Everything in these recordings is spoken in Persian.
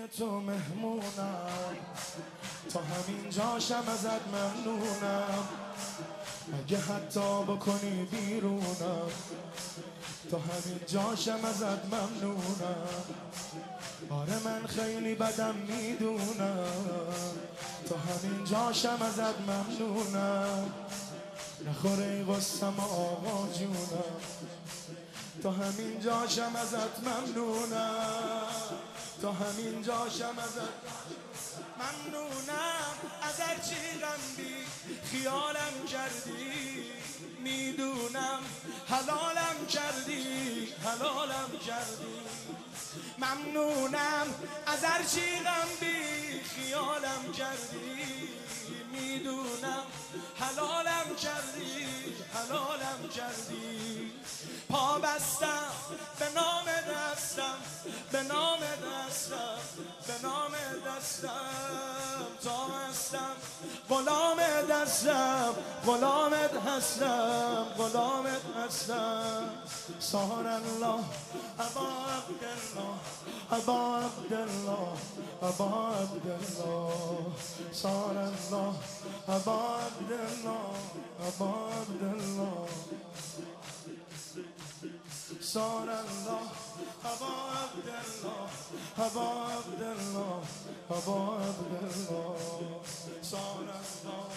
خونه تو مهمونم، تا همین جاشم ازت ممنونم. اگه حتی بکنی بیرونم، تا همین جاشم ازت ممنونم. آره من خیلی بدم میدونم، تا همین جاشم ازت ممنونم. نخوره ای غصم آقا جونم، تا همین جاشم ازت ممنونم. تا همین جاشم ازت ممنونم. از هرچی غم خیالم کردی، میدونم حلالم کردی، حلالم کردی. ممنونم از هرچی غم خیالم کردی، میدونم حلالم کردی، حلالم کردی. پا بستم به نام دستم، به نام دستم، به نام دستم. تا هستم غلام دستم، غلامت هستم، غلامت هستم. سهر الله ابا عبدالله، ابا عبدالله، ابا عبدالله. سهر الله ابا عبدالله، ابا عبدالله. سهر الله ابا عبدالله، ابا عبدالله، ابا عبدالله. سهر الله.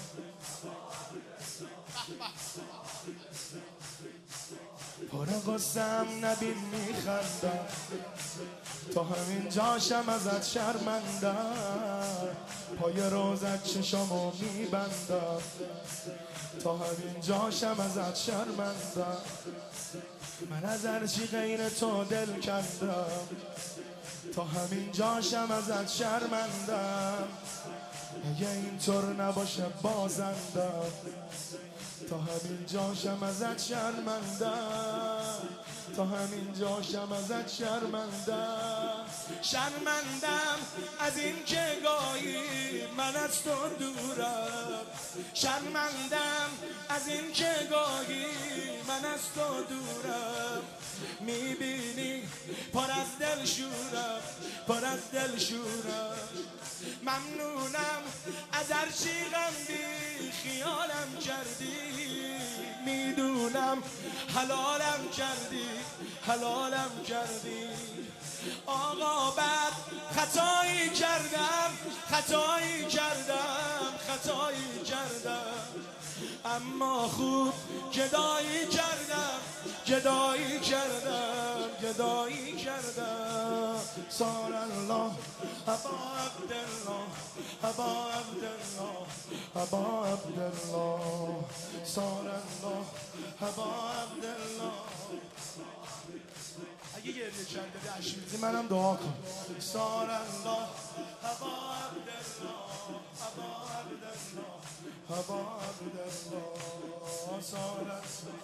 پر غصم نبین میخندم، تا همین جاشم ازت شرمندم. پای روزت چشامو میبندم، تا همین جاشم ازت شرمندم. من از هرچی غیر تو دل کندم، تا همین جاشم ازت شرمندم. اگه اینطور نباشه بازندم، تا همین جاشم ازت شرمندم. تا همین جاشم ازت شرمندم. شرمندم از این که گاهی من از تو دورم. شرمندم از این که گاهی من از تو دورم. میبینی پر از دل شورم، پر از دل شورم. ممنونم از هرچی غم خیالم کردی، میدونم حلالم کردی، حلالم کردی. آقا بعد خطایی کردم، خطایی کردم، خطایی کردم. اما خوب گدایی کردم، گدایی کردم، گدایی کردم. سهر الله ابا عبدالله، ابا عبدالله، ابا عبدالله. سهر الله ابا عبدالله. اگه گریه کرده اشمیزی منم دعا کن. سهر الله ابا عبدالله، ابا عبدالله، ابا عبدالله. سهر الله.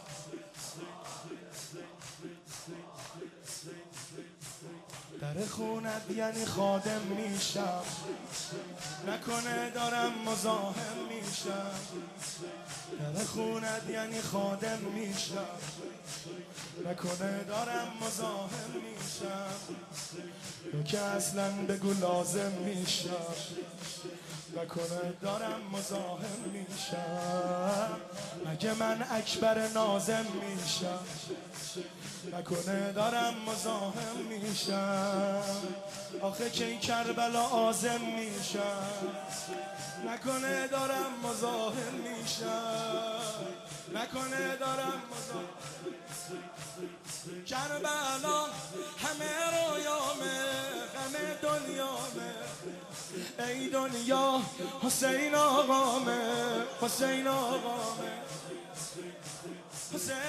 در خونت یعنی خادم میشم، نکنه دارم مزاحم میشم. در خونت یعنی خادم میشم، نکنه دارم مزاحم میشم. تو که اصلا بگو لازم میشم، نکنه دارم مزاحم میشم. مگه من اکبر نازم میشم، نکنه دارم مزاحم میشم. آخه کی کربلا عازم میشم، نکنه دارم مزاحم میشم، نکنه دارم مزاحم. کربلا همه رویامه، همه دنیامه. ای دنیا حسین آقامه، حسین آقامه، حسین.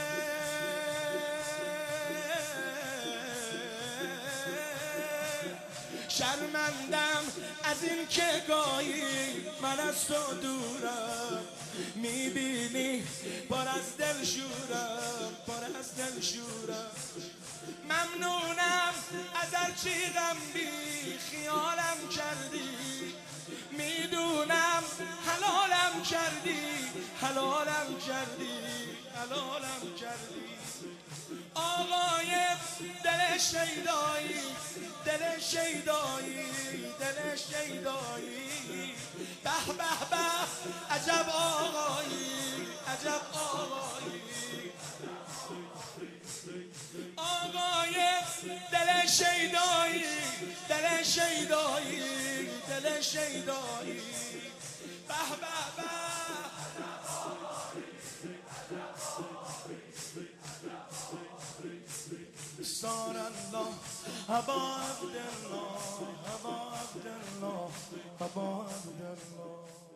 شرمندم از این که گاهی من از تو دورم. میبینی پر از دل شورم، پر از دل شورم. ممنونم از هرچی غم خیالم کردی، میدونم حلالم کردی، حلالم حلالم کردی حلالم کردی آقای دل شیدایی دل شیدایی دل شیدایی به به به عجب آقایی عجب آقایی آقای دل شیدایی دل شیدایی دل شیدایی به به به سار الله ابا عبدالله ابا عبدالله ابا عبدالله